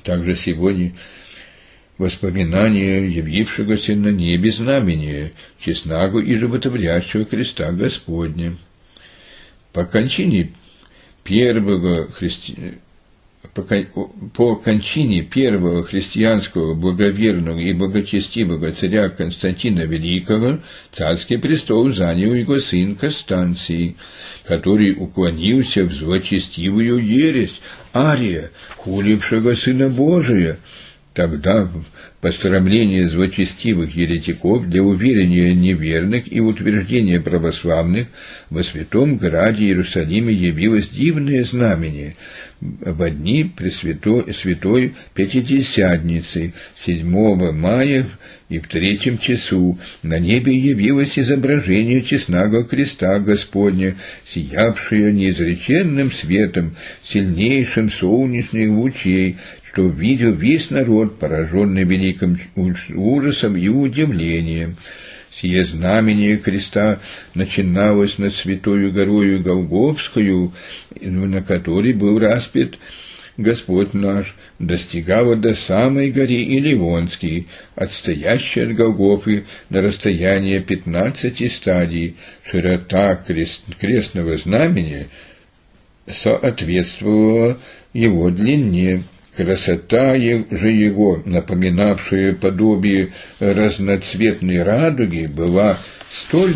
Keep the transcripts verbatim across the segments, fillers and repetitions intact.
Также сегодня воспоминание явившегося на небе знамения, честного и животворящего креста Господня. По кончине первого христи... по, по кончине первого христианского благоверного и благочестивого царя Константина Великого царский престол занял его сын Констанций, который уклонился в злочестивую ересь Ария, хулившего Сына Божия. Тогда пострамление злочестивых еретиков для уверения неверных и утверждения православных во святом граде Иерусалиме явилось дивное знамение. В дни Пресвятой Святой Пятидесятницы, седьмого мая и в третьем часу, на небе явилось изображение честного креста Господня, сиявшее неизреченным светом, сильнейшим солнечных лучей, что видел весь народ, пораженный великим ужасом и удивлением. Сие знамение креста начиналось над святою горою Голгофскою, на которой был распят Господь наш, достигало до самой горы Илионской, отстоящей от Голгофы на расстояние пятнадцати стадий. Широта крест, крестного знамения соответствовала его длине. Красота же его, напоминавшая подобие разноцветной радуги, была столь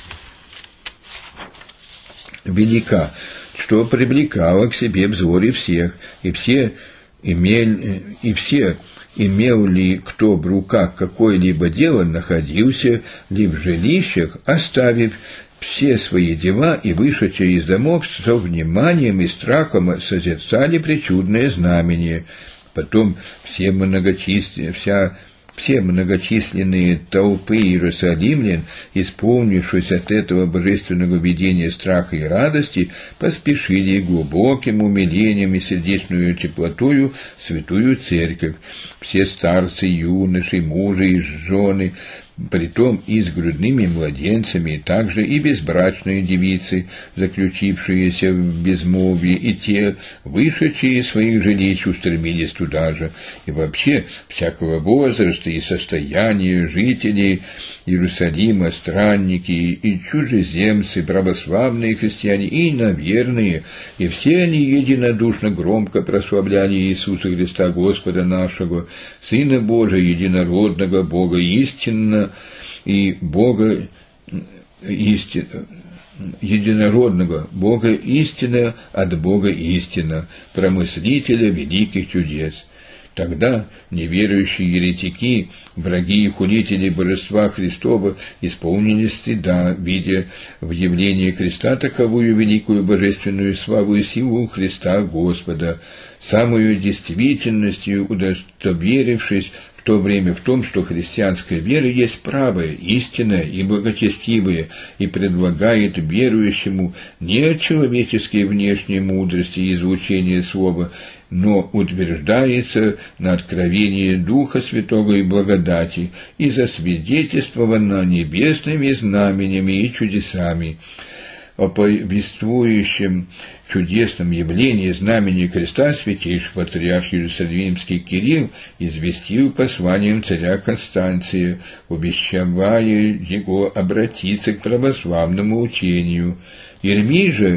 велика, что привлекала к себе взоры всех, и все имели, и все, имел ли кто в руках какое-либо дело, находился ли в жилищах, оставив все свои дела и, вышедшие из домов, со вниманием и страхом созерцали причудное знамение. Потом все многочисленные, вся Все многочисленные толпы иерусалимлян, исполнившись от этого божественного видения страха и радости, поспешили глубоким умилением и сердечную теплотою в святую церковь. Все старцы, юноши, мужи и жены, притом и с грудными младенцами, также и безбрачные девицы, заключившиеся в безмолвии, и те, вышедшие из своих жилищ, устремились туда же. И вообще всякого возраста и состояния жителей Иерусалима, странники и чужеземцы, православные христиане и иноверные, и все они единодушно громко прославляли Иисуса Христа, Господа нашего, Сына Божия, единородного Бога истинно и Бога истинно, единородного Бога истинно от Бога истинно, промыслителя великих чудес. Тогда неверующие еретики, враги и хулители божества Христова, исполнились стыда, видя в явлении креста таковую великую божественную славу и силу Христа Господа, самую действительностью удостоверившись в то время в том, что христианская вера есть правая, истинная и благочестивая, и предлагает верующему не человеческие внешние мудрости и излучения слова, но утверждается на откровении Духа Святого и благодати, и засвидетельствовано небесными знаменями и чудесами. О повествующем чудесном явлении знамени креста святейший патриарх Иерусалимский Кирилл известил посланием царя Констанция, увещевая его обратиться к православному учению. Ирмий же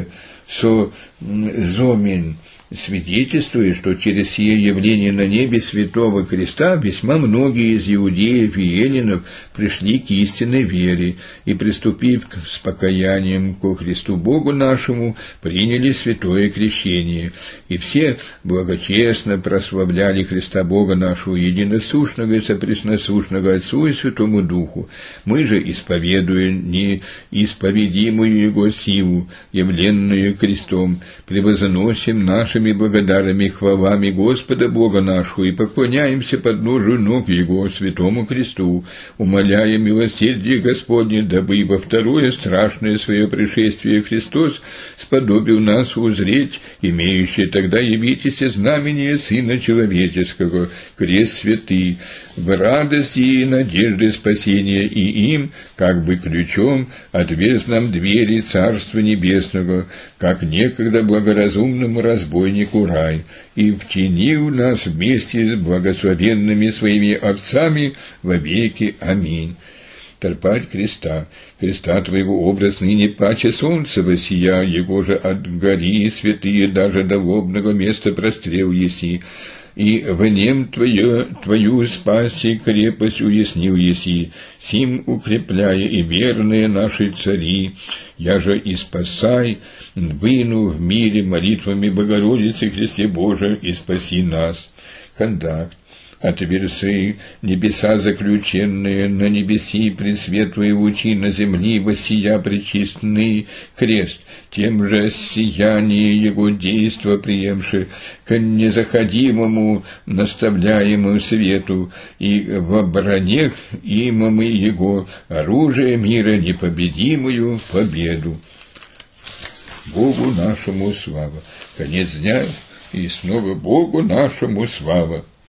Созомен свидетельствует, что через сие явление на небе Святого Креста весьма многие из иудеев и эллинов пришли к истинной вере и, приступив с покаянием ко Христу Богу нашему, приняли святое крещение, и все благочестно прославляли Христа Бога нашего, единосущного и сопресносущного Отцу и Святому Духу. Мы же, исповедуя неисповедимую Его силу, явленную крестом, превозносим наши благодарными хвалами Господа Бога нашего и поклоняемся подножию ног Его святому кресту, умоляя милосердие Господне, дабы во второе страшное свое пришествие Христос сподобил нас узреть, имеющее тогда явитесь знамение Сына Человеческого, крест святый, в радости и надежде спасения, и им, как бы ключом, отверз нам двери Царства Небесного, как некогда благоразумному разбойнику покойнику рай, и втянил нас вместе с благословенными своими отцами вовеки. Аминь. Терпарь креста, креста твоего образ ныне паче солнца воссия, его же от гори святые даже до лобного места прострел еси, и в нем твое, твою спаси крепость уяснил еси, сим укрепляя и верные наши цари, я же и спасай, выну в мире молитвами Богородицы Христе Божия, и спаси нас. Кондакт. Отверсы небеса заключенные, на небеси пресветлые лучи, на земли воссия пречистный крест, тем же сияние его действа приемши, к незаходимому наставляемому свету, и в бронях имамы его оружие мира непобедимую победу. Богу нашему слава. Конец дня, и снова Богу нашему слава.